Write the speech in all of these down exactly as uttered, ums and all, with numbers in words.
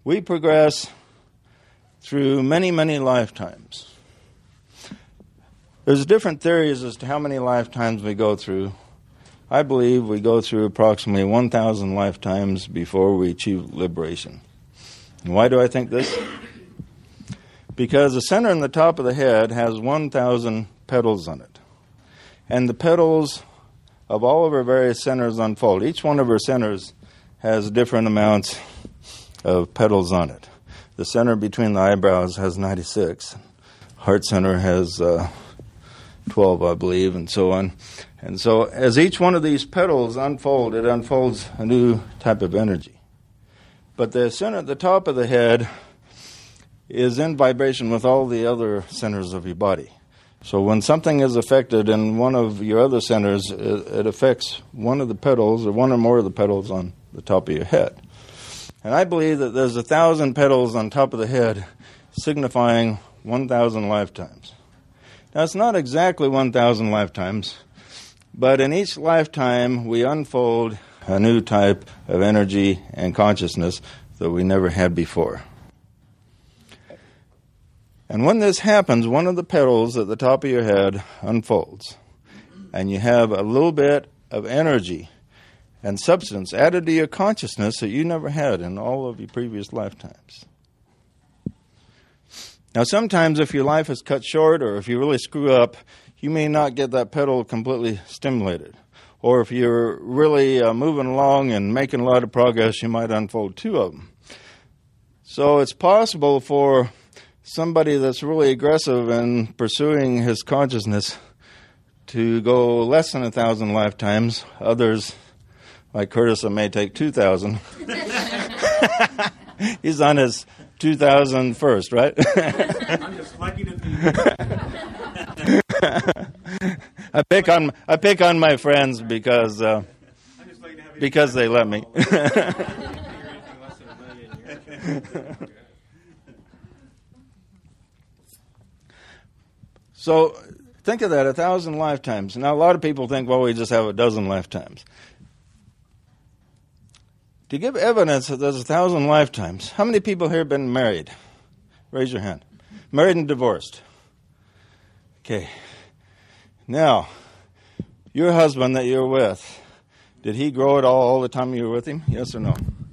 we progress through many, many lifetimes. There's different theories as to how many lifetimes we go through. I believe we go through approximately one thousand lifetimes before we achieve liberation. And why do I think this? Because the center in the top of the head has one thousand petals on it. And the petals of all of our various centers unfold. Each one of our centers has different amounts of petals on it. The center between the eyebrows has ninety-six. Heart center has uh, twelve, I believe, and so on. And so as each one of these petals unfold, it unfolds a new type of energy. But the center at the top of the head is in vibration with all the other centers of your body. So when something is affected in one of your other centers, it, it affects one of the petals or one or more of the petals on the top of your head. And I believe that there's a thousand petals on top of the head signifying one thousand lifetimes. Now, it's not exactly one thousand lifetimes, but in each lifetime we unfold a new type of energy and consciousness that we never had before. And when this happens, one of the petals at the top of your head unfolds, and you have a little bit of energy and substance added to your consciousness that you never had in all of your previous lifetimes. Now, sometimes if your life is cut short or if you really screw up, you may not get that petal completely stimulated. Or if you're really uh, moving along and making a lot of progress, you might unfold two of them. So it's possible for somebody that's really aggressive in pursuing his consciousness to go less than a thousand lifetimes. Others, like Curtis, it may take two thousand. He's on his two thousand first, right? I'm just lucky to be I pick on I pick on my friends because uh, because they let me. So think of that, a thousand lifetimes. Now, a lot of people think, well, we just have a dozen lifetimes. To give evidence that there's a thousand lifetimes, how many people here have been married? Raise your hand. Married and divorced. Okay. Now, your husband that you're with, did he grow at all all the time you were with him? Yes or no?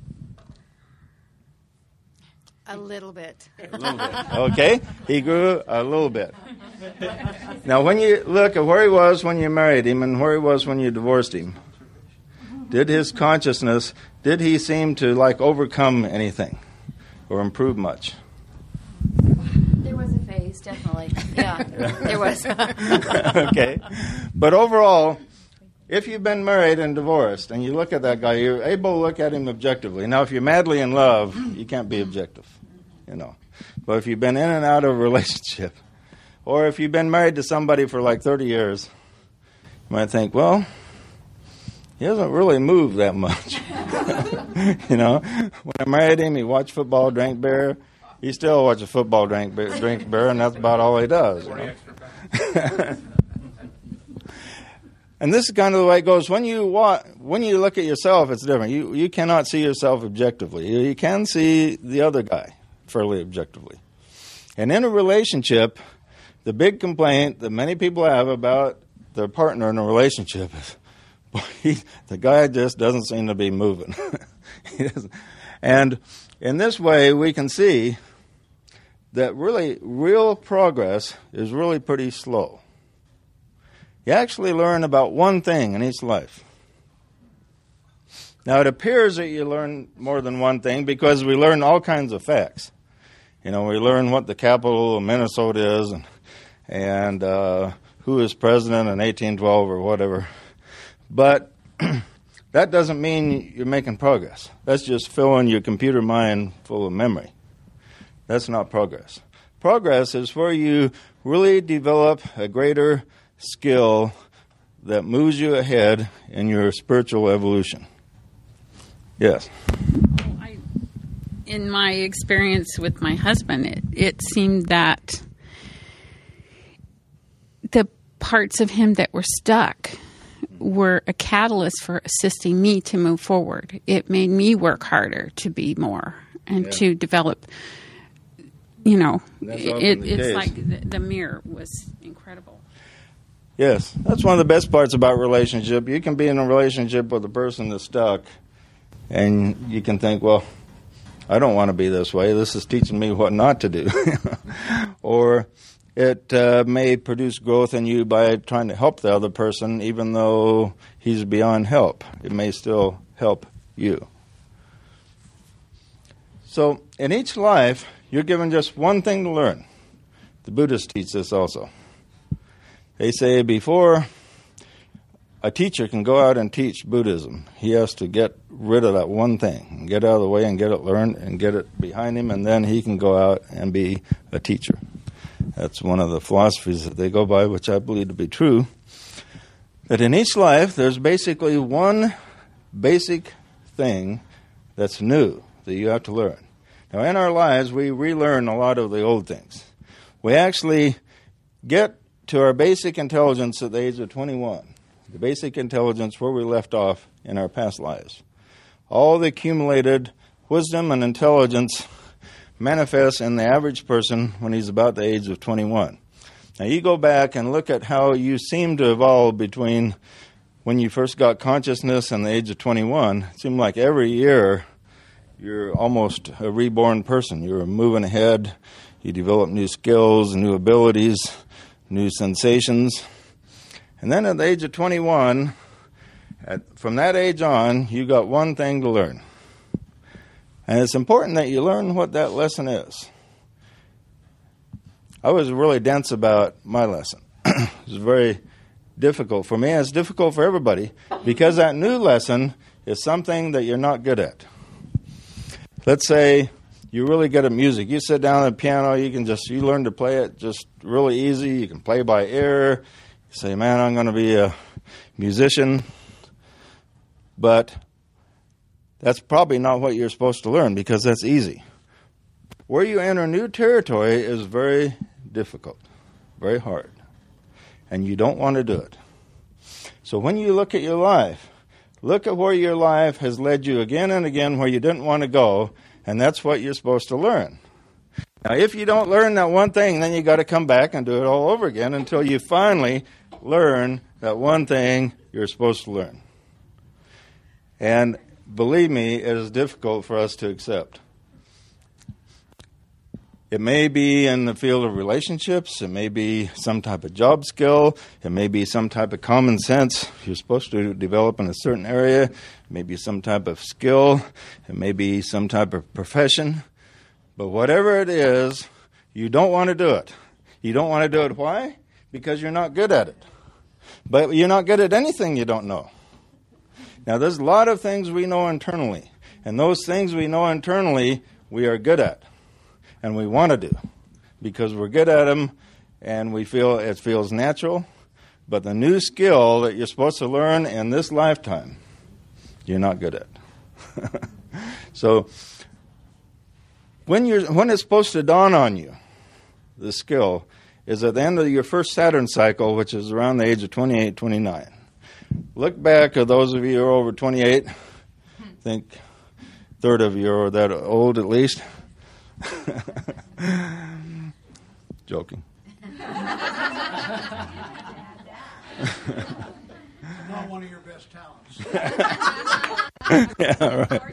A little bit. A little bit. Okay. He grew a little bit. Now, when you look at where he was when you married him and where he was when you divorced him, did his consciousness, did he seem to, like, overcome anything or improve much? There was a phase, definitely. Yeah, there was. Okay. But overall, if you've been married and divorced and you look at that guy, you're able to look at him objectively. Now, if you're madly in love, you can't be objective, you know. But if you've been in and out of a relationship, or if you've been married to somebody for like thirty years, you might think, well, he hasn't really moved that much. You know, when I married him, he watched football, drank beer. He still watches football, drink beer, drink beer, and that's about all he does. You know? And this is kind of the way it goes. When you wa- when you look at yourself, it's different. You you cannot see yourself objectively. You, you can see the other guy fairly objectively. And in a relationship, the big complaint that many people have about their partner in a relationship is, boy, he, the guy just doesn't seem to be moving. He doesn't. And in this way, we can see that really real progress is really pretty slow. You actually learn about one thing in each life. Now, it appears that you learn more than one thing because we learn all kinds of facts. You know, we learn what the capital of Minnesota is and, and uh, who is president in eighteen twelve or whatever. But that doesn't mean you're making progress. That's just filling your computer mind full of memory. That's not progress. Progress is where you really develop a greater skill that moves you ahead in your spiritual evolution. Yes. I, in my experience with my husband, it, it seemed that the parts of him that were stuck were a catalyst for assisting me to move forward. It made me work harder to be more and Yeah. to develop. You know, That's it, often the it's case. like the, the mirror was incredible. Yes, that's one of the best parts about relationship. You can be in a relationship with a person that's stuck, and you can think, well, I don't want to be this way. This is teaching me what not to do. Or it uh, may produce growth in you by trying to help the other person, even though he's beyond help. It may still help you. So in each life, you're given just one thing to learn. The Buddhists teach this also. They say before a teacher can go out and teach Buddhism, he has to get rid of that one thing, and get out of the way and get it learned and get it behind him, and then he can go out and be a teacher. That's one of the philosophies that they go by, which I believe to be true. That in each life, there's basically one basic thing that's new that you have to learn. Now, in our lives, we relearn a lot of the old things. We actually get to our basic intelligence at the age of twenty-one, the basic intelligence where we left off in our past lives. All the accumulated wisdom and intelligence manifests in the average person when he's about the age of twenty-one. Now, you go back and look at how you seem to evolve between when you first got consciousness and the age of twenty-one. It seemed like every year you're almost a reborn person. You're moving ahead. You develop new skills, new abilities, new sensations. And then at the age of twenty-one, at, from that age on, you got one thing to learn. And it's important that you learn what that lesson is. I was really dense about my lesson. It was very difficult for me, and it's difficult for everybody, because that new lesson is something that you're not good at. Let's say you're really good at music. You sit down at the piano, you can just, you learn to play it just really easy. You can play by ear. You say, man, I'm going to be a musician. But that's probably not what you're supposed to learn, because that's easy. Where you enter new territory is very difficult, very hard, and you don't want to do it. So when you look at your life, look at where your life has led you again and again where you didn't want to go, and that's what you're supposed to learn. Now, if you don't learn that one thing, then you got to come back and do it all over again until you finally learn that one thing you're supposed to learn. And believe me, it is difficult for us to accept. It may be in the field of relationships. It may be some type of job skill. It may be some type of common sense you're supposed to develop in a certain area. It may be some type of skill. It may be some type of profession. But whatever it is, you don't want to do it. You don't want to do it. Why? Because you're not good at it. But you're not good at anything you don't know. Now, there's a lot of things we know internally. And those things we know internally, we are good at. And we want to do, because we're good at them, and we feel it feels natural. But the new skill that you're supposed to learn in this lifetime, you're not good at. So when you're when it's supposed to dawn on you, the skill is at the end of your first Saturn cycle, which is around the age of twenty-eight, twenty-nine. Look back at those of you who are over twenty-eight. I think a third of you are that old at least. Joking. Not one of your best talents. Yeah, right.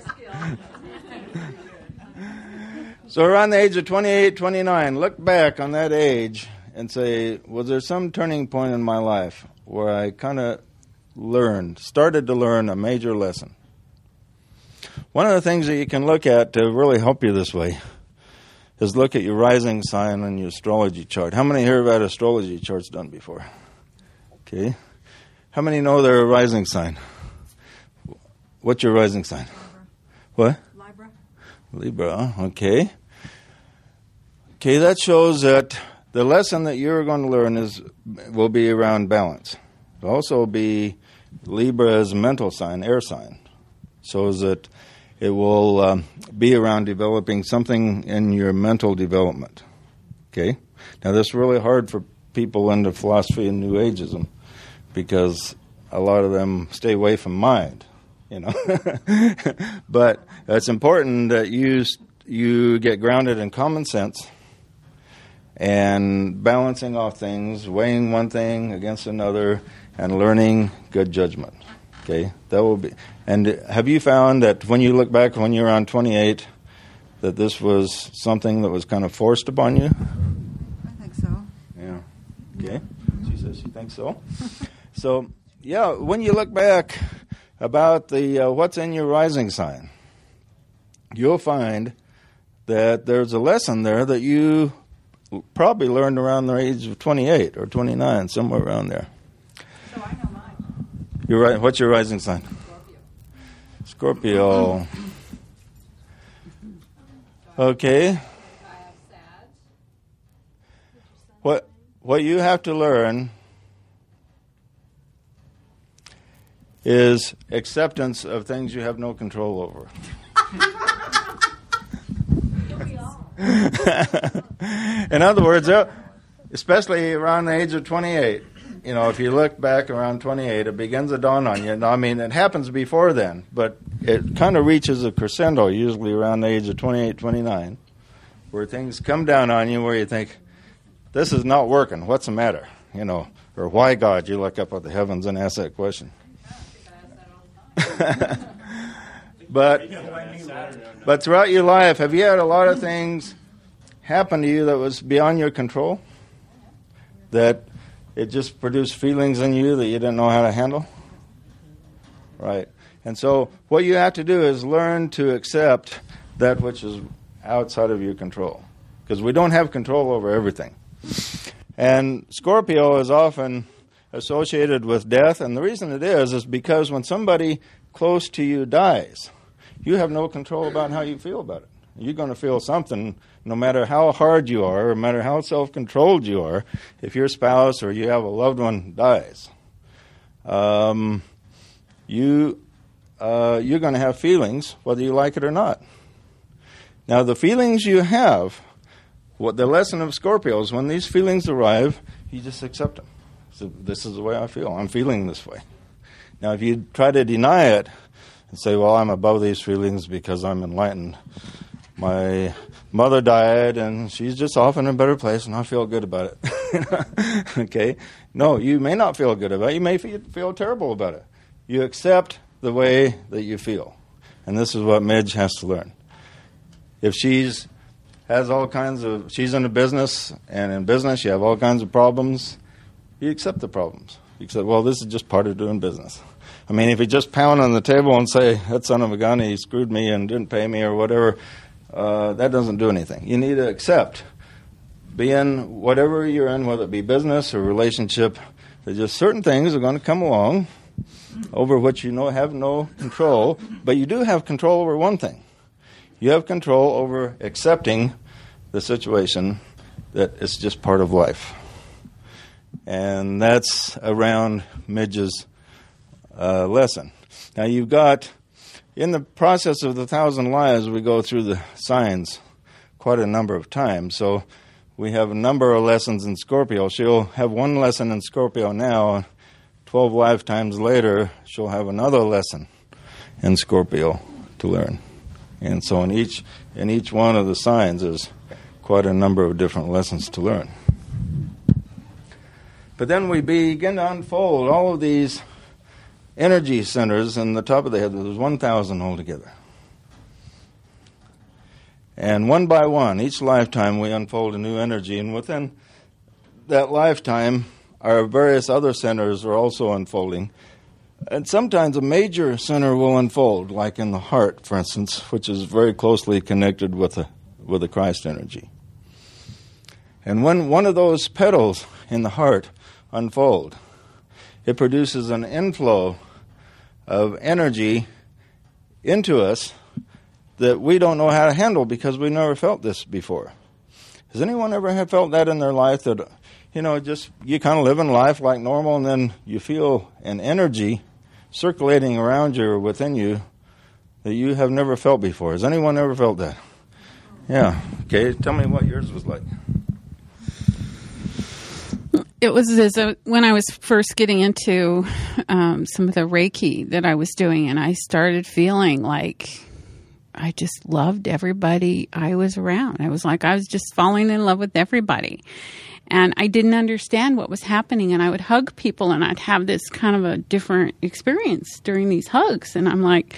So around the age of twenty-eight, twenty-nine, look back on that age and say, was there some turning point in my life where I kind of learned, started to learn a major lesson? One of the things that you can look at to really help you this way is look at your rising sign on your astrology chart. How many here have had astrology charts done before? Okay. How many know they're a rising sign? What's your rising sign? Libra. What? Libra. Libra, okay. Okay, that shows that the lesson that you're going to learn is will be around balance. It'll also be Libra as a mental sign, air sign, so that it will um, be around developing something in your mental development. Okay? Now, this is really hard for people into philosophy and New Ageism, because a lot of them stay away from mind, you know. But it's important that you you get grounded in common sense and balancing off things, weighing one thing against another, and learning good judgment. Okay, that will be. And have you found that when you look back when you were around twenty-eight, that this was something that was kind of forced upon you? I think so. Yeah. Okay. She says she thinks so. So, yeah, when you look back about the uh, what's in your rising sign, you'll find that there's a lesson there that you probably learned around the age of twenty-eight or twenty-nine, somewhere around there. So I know mine. You're right. What's your rising sign? Scorpio. Scorpio. Okay. I have Sag. What what you have to learn is acceptance of things you have no control over. In other words, especially around the age of twenty-eight, you know, if you look back around twenty-eight, it begins to dawn on you. I mean, it happens before then, but it kind of reaches a crescendo, usually around the age of twenty-eight, twenty-nine, where things come down on you where you think, this is not working. What's the matter? You know, or why, God? You look up at the heavens and ask that question. But but throughout your life, have you had a lot of things happen to you that was beyond your control? That it just produced feelings in you that you didn't know how to handle? Right. And so what you have to do is learn to accept that which is outside of your control. Because we don't have control over everything. And Scorpio is often associated with death, and the reason it is is because when somebody close to you dies, you have no control about how you feel about it. You're going to feel something no matter how hard you are, or no matter how self-controlled you are, if your spouse or you have a loved one dies. Um, you, uh, you're going to have feelings, whether you like it or not. Now, the feelings you have, what the lesson of Scorpio is, when these feelings arrive, you just accept them. So this is the way I feel. I'm feeling this way. Now, if you try to deny it and say, well, I'm above these feelings because I'm enlightened. My mother died, and she's just off in a better place, and I feel good about it. Okay? No, you may not feel good about it. You may feel, feel terrible about it. You accept the way that you feel. And this is what Midge has to learn. If she's has all kinds of, she's in a business, and in business you have all kinds of problems, you accept the problems. You accept, well, this is just part of doing business. I mean, if you just pound on the table and say, that son of a gun, he screwed me and didn't pay me or whatever, uh, that doesn't do anything. You need to accept, be in whatever you're in, whether it be business or relationship, that just certain things are going to come along over which you know have no control, but you do have control over one thing. You have control over accepting the situation that it's just part of life. And that's around Midge's uh, lesson. Now you've got, in the process of the thousand lives, we go through the signs quite a number of times. So we have a number of lessons in Scorpio. She'll have one lesson in Scorpio now. Twelve lifetimes later, she'll have another lesson in Scorpio to learn. And so in each in each one of the signs, there's quite a number of different lessons to learn. But then we begin to unfold all of these energy centers in the top of the head. There's one thousand altogether. And one by one, each lifetime, we unfold a new energy. And within that lifetime, our various other centers are also unfolding. And sometimes a major center will unfold, like in the heart, for instance, which is very closely connected with the, with the Christ energy. And when one of those petals in the heart unfold, it produces an inflow of energy into us that we don't know how to handle because we never felt this before. Has anyone ever have felt that in their life, that, you know, just you kind of live in life like normal, and then you feel an energy circulating around you or within you that you have never felt before? Has anyone ever felt that? Yeah. Okay, tell me what yours was like. It was as a, when I was first getting into um, some of the Reiki that I was doing, and I started feeling like I just loved everybody I was around. I was like, I was just falling in love with everybody. And I didn't understand what was happening. And I would hug people and I'd have this kind of a different experience during these hugs. And I'm like,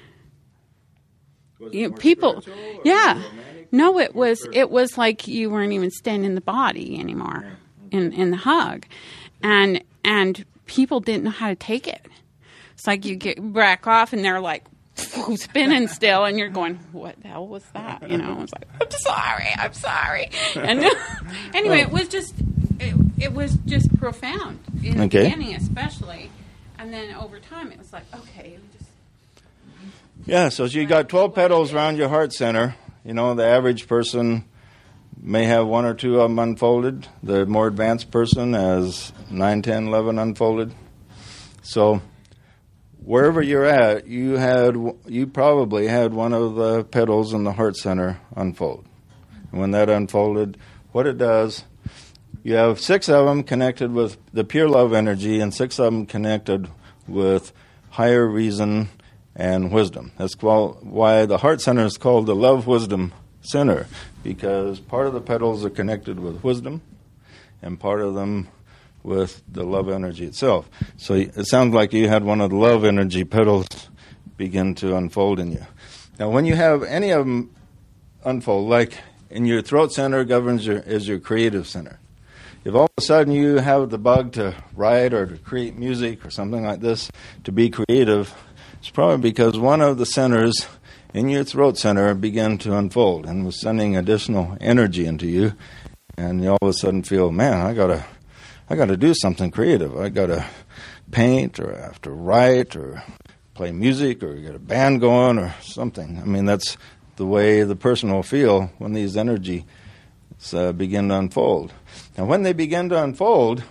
you know, people, yeah. No, it was, it was like you weren't even staying in the body anymore in, in the hug. And, and people didn't know how to take it. It's like you get back off and they're like spinning still and you're going, what the hell was that? You know, I was like, I'm sorry, I'm sorry. And anyway, it was just, it, it was just profound in the okay. beginning especially. And then over time it was like, okay, we just. Yeah, so you got twelve petals around your heart center. You know, the average person may have one or two of them unfolded. The more advanced person has nine, ten, eleven unfolded. So wherever you're at, you had you probably had one of the petals in the heart center unfold. And when that unfolded, what it does, you have six of them connected with the pure love energy and six of them connected with higher reason and wisdom. That's why the heart center is called the love wisdom center, because part of the petals are connected with wisdom and part of them with the love energy itself. So it sounds like you had one of the love energy petals begin to unfold in you. Now, when you have any of them unfold, like in your throat center governs your, is your creative center. If all of a sudden you have the bug to write or to create music or something like this, to be creative, it's probably because one of the centers in your throat center began to unfold and was sending additional energy into you, and you all of a sudden feel, man, I gotta I got to do something creative. I got to paint, or I have to write, or play music, or get a band going, or something. I mean, that's the way the person will feel when these energies uh, begin to unfold. Now, when they begin to unfold,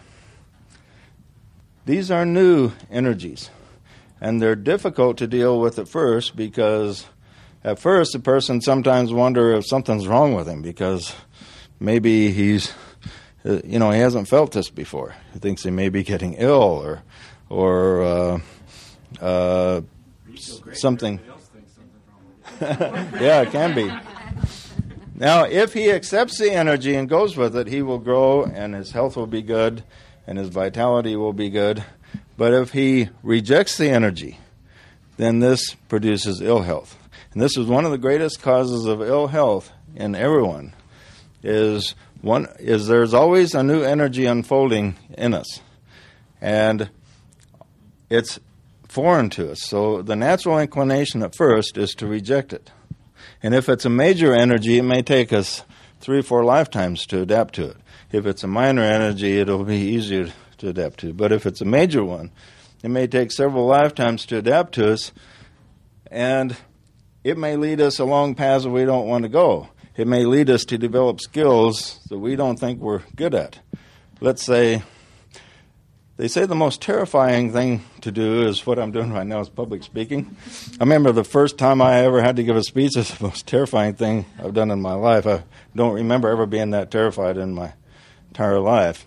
these are new energies, and they're difficult to deal with at first because at first the person sometimes wonder if something's wrong with him because maybe he's Uh, you know, he hasn't felt this before. He thinks he may be getting ill or or uh, uh, something. Yeah, it can be. Now, if he accepts the energy and goes with it, he will grow and his health will be good and his vitality will be good. But if he rejects the energy, then this produces ill health. And this is one of the greatest causes of ill health in everyone, is One is there's always a new energy unfolding in us, and it's foreign to us. So the natural inclination at first is to reject it. And if it's a major energy, it may take us three or four lifetimes to adapt to it. If it's a minor energy, it'll be easier to adapt to. But if it's a major one, it may take several lifetimes to adapt to us, and it may lead us along paths that we don't want to go. It may lead us to develop skills that we don't think we're good at. Let's say, they say the most terrifying thing to do is what I'm doing right now is public speaking. I remember the first time I ever had to give a speech, it's the most terrifying thing I've done in my life. I don't remember ever being that terrified in my entire life.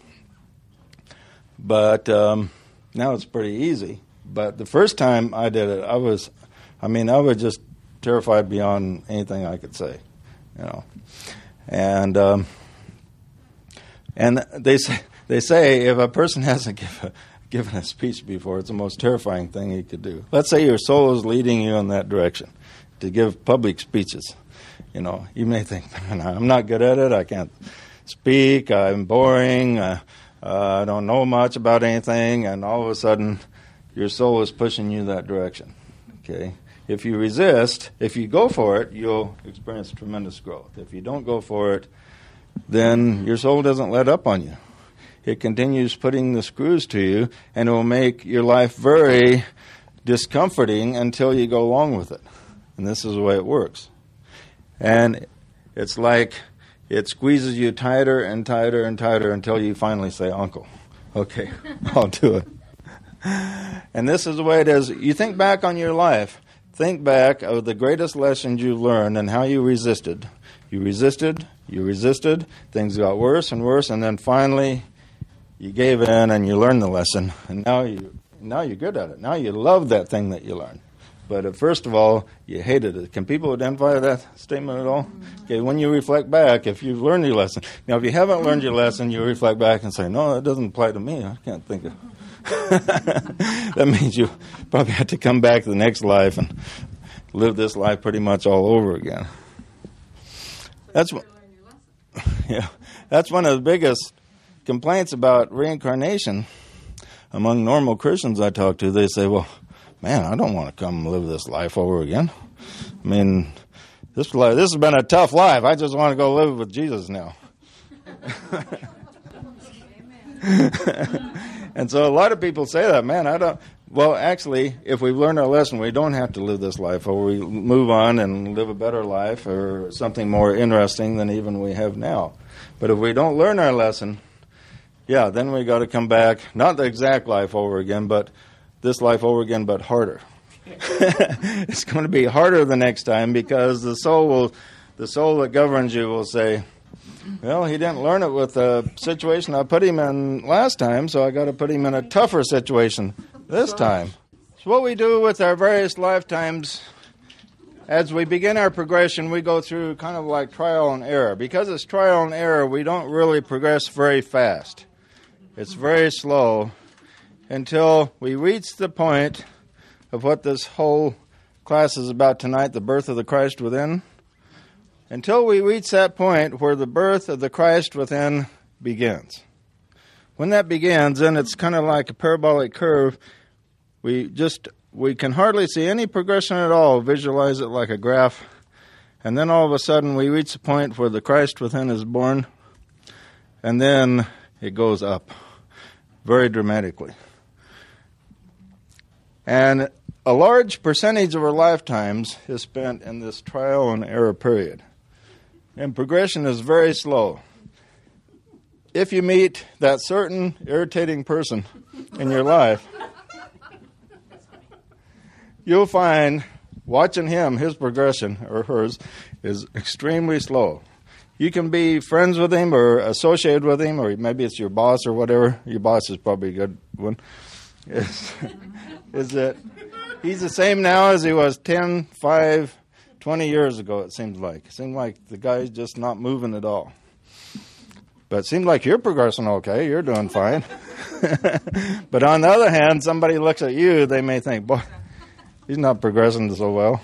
But um, now it's pretty easy. But the first time I did it, I was, I mean, I was just terrified beyond anything I could say. You know, and um, and they say they say if a person hasn't give a, given a speech before, it's the most terrifying thing he could do. Let's say your soul is leading you in that direction to give public speeches. You know, you may think, I'm not good at it. I can't speak. I'm boring. Uh, uh, I don't know much about anything. And all of a sudden, your soul is pushing you that direction. Okay. If you resist, if you go for it, you'll experience tremendous growth. If you don't go for it, then your soul doesn't let up on you. It continues putting the screws to you, and it will make your life very discomforting until you go along with it. And this is the way it works. And it's like it squeezes you tighter and tighter and tighter until you finally say, Uncle, okay, I'll do it. And this is the way it is. You think back on your life. Think back of the greatest lessons you learned and how you resisted. You resisted, you resisted, things got worse and worse, and then finally you gave in and you learned the lesson, and now, you, now you're good at it. Now you love that thing that you learned. But uh, first of all, you hated it. Can people identify that statement at all? Okay, when you reflect back, if you've learned your lesson. Now, if you haven't learned your lesson, you reflect back and say, no, that doesn't apply to me. I can't think of that means you probably have to come back to the next life and live this life pretty much all over again. That's what, yeah, that's one of the biggest complaints about reincarnation among normal Christians I talk to. They say, well, man, I don't want to come live this life over again. I mean, this life, this has been a tough life. I just want to go live with Jesus now. And so a lot of people say that, man, I don't. Well, actually, if we've learned our lesson, we don't have to live this life, or we move on and live a better life or something more interesting than even we have now. But if we don't learn our lesson, yeah, then we got to come back, not the exact life over again, but this life over again, but harder. It's going to be harder the next time because the soul will, the soul that governs you will say, well, he didn't learn it with the situation I put him in last time, so I got to put him in a tougher situation this time. So what we do with our various lifetimes, as we begin our progression, we go through kind of like trial and error. Because it's trial and error, we don't really progress very fast. It's very slow until we reach the point of what this whole class is about tonight, the birth of the Christ within. Until we reach that point where the birth of the Christ within begins. When that begins, then it's kind of like a parabolic curve. We just, we can hardly see any progression at all, visualize it like a graph. And then all of a sudden we reach the point where the Christ within is born. And then it goes up very dramatically. And a large percentage of our lifetimes is spent in this trial and error period. And progression is very slow. If you meet that certain irritating person in your life, you'll find watching him, his progression, or hers, is extremely slow. You can be friends with him or associated with him, or maybe it's your boss or whatever. Your boss is probably a good one. Is, is that he's the same now as he was ten, five, twenty years ago, it seems like. It seemed like the guy's just not moving at all. But it seems like you're progressing okay. You're doing fine. But on the other hand, somebody looks at you, they may think, boy, he's not progressing so well.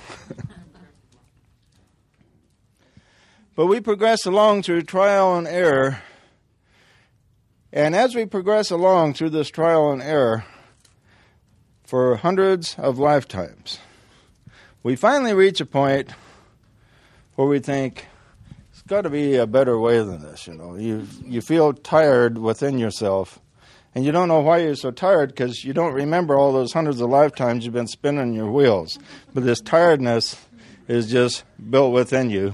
But we progress along through trial and error. And as we progress along through this trial and error for hundreds of lifetimes, we finally reach a point where we think, it's got to be a better way than this, you know. You you feel tired within yourself, and you don't know why you're so tired because you don't remember all those hundreds of lifetimes you've been spinning your wheels. But this tiredness is just built within you.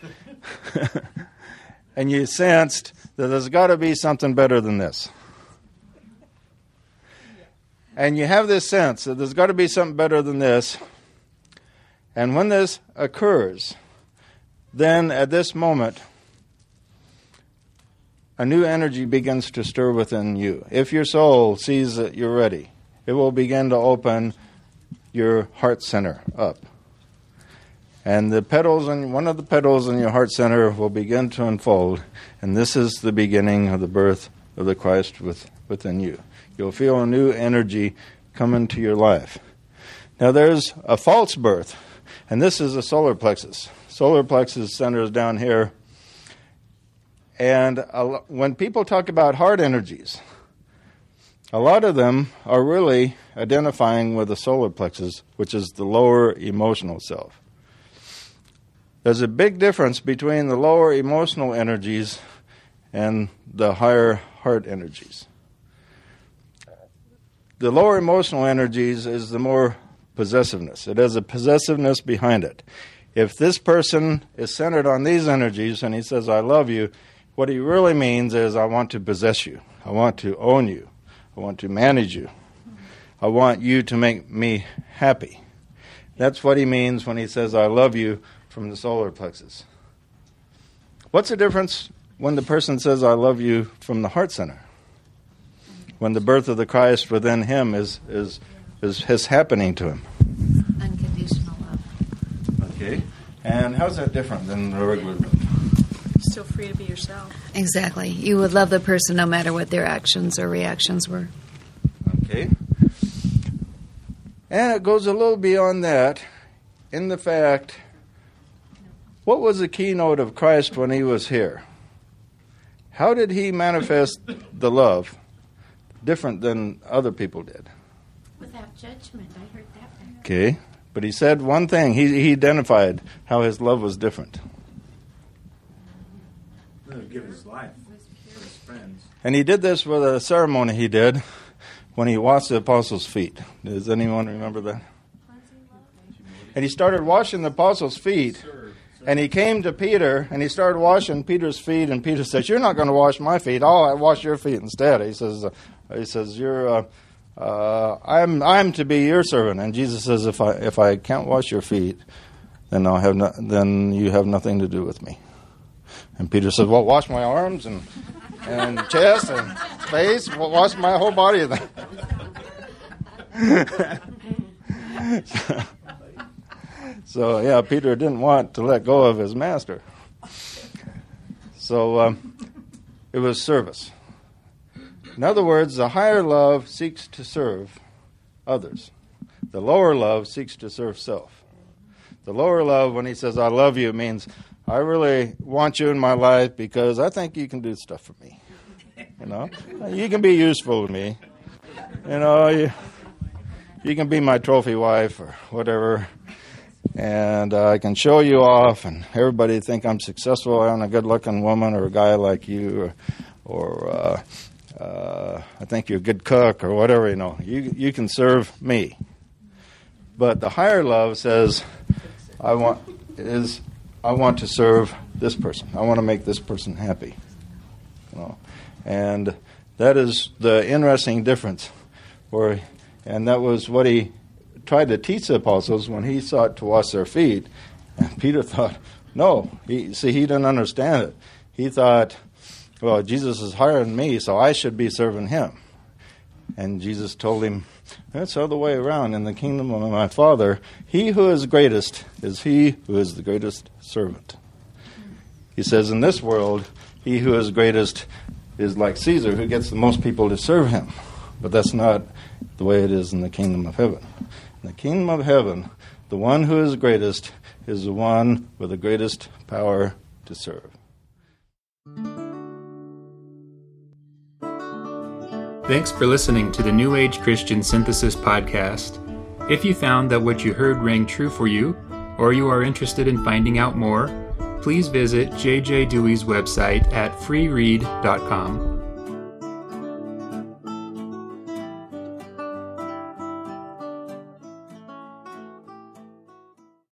And you sensed that there's got to be something better than this. And you have this sense that there's got to be something better than this. And when this occurs, then at this moment, a new energy begins to stir within you. If your soul sees that you're ready, it will begin to open your heart center up. And the petals, and one of the petals in your heart center will begin to unfold. And this is the beginning of the birth of the Christ with, within you. You'll feel a new energy come into your life. Now there's a false birth. And this is the solar plexus. Solar plexus center is down here. And a, when people talk about heart energies, a lot of them are really identifying with the solar plexus, which is the lower emotional self. There's a big difference between the lower emotional energies and the higher heart energies. The lower emotional energies is the more possessiveness. It has a possessiveness behind it. If this person is centered on these energies and he says, I love you, what he really means is, I want to possess you. I want to own you. I want to manage you. I want you to make me happy. That's what he means when he says, I love you, from the solar plexus. What's the difference when the person says, I love you, from the heart center? When the birth of the Christ within him is is is, is happening to him. Unconditional. Okay. And how's that different than the regular love? Still free to be yourself. Exactly. You would love the person no matter what their actions or reactions were. Okay. And it goes a little beyond that in the fact, what was the keynote of Christ when he was here? How did he manifest the love different than other people did? Without judgment. I heard that one. Okay. But he said one thing. He, he identified how his love was different. He would give his life for his friends. And he did this with a ceremony he did when he washed the apostles' feet. Does anyone remember that? And he started washing the apostles' feet. And he came to Peter, and he started washing Peter's feet. And Peter says, "You're not going to wash my feet. I'll wash your feet instead." He says, uh, "He says you're, uh, uh, I'm, I'm to be your servant." And Jesus says, "If I, if I can't wash your feet, then I'll have, no, then you have nothing to do with me." And Peter says, "Well, wash my arms and and chest and face. Well, wash my whole body then." so, so, yeah, Peter didn't want to let go of his master. So um, it was service. In other words, the higher love seeks to serve others. The lower love seeks to serve self. The lower love, when he says, "I love you," means I really want you in my life because I think you can do stuff for me. You know, you can be useful to me. You know, you, you can be my trophy wife or whatever, and uh, I can show you off, and everybody think I'm successful. I'm a good-looking woman or a guy like you, or, or uh, uh, I think you're a good cook or whatever. You know, you you can serve me. But the higher love says, I want is. I want to serve this person. I want to make this person happy. You know, and that is the interesting difference. Where, and that was what he tried to teach the apostles when he sought to wash their feet. And Peter thought, no. He, see, he didn't understand it. He thought, well, Jesus is higher than me, so I should be serving him. And Jesus told him, that's the other way around. In the kingdom of my Father, he who is greatest is he who is the greatest servant. He says, in this world, he who is greatest is like Caesar, who gets the most people to serve him. But that's not the way it is in the kingdom of heaven. In the kingdom of heaven, the one who is greatest is the one with the greatest power to serve. Thanks for listening to the New Age Christian Synthesis podcast. If you found that what you heard rang true for you, or you are interested in finding out more, please visit J J Dewey's website at free read dot com.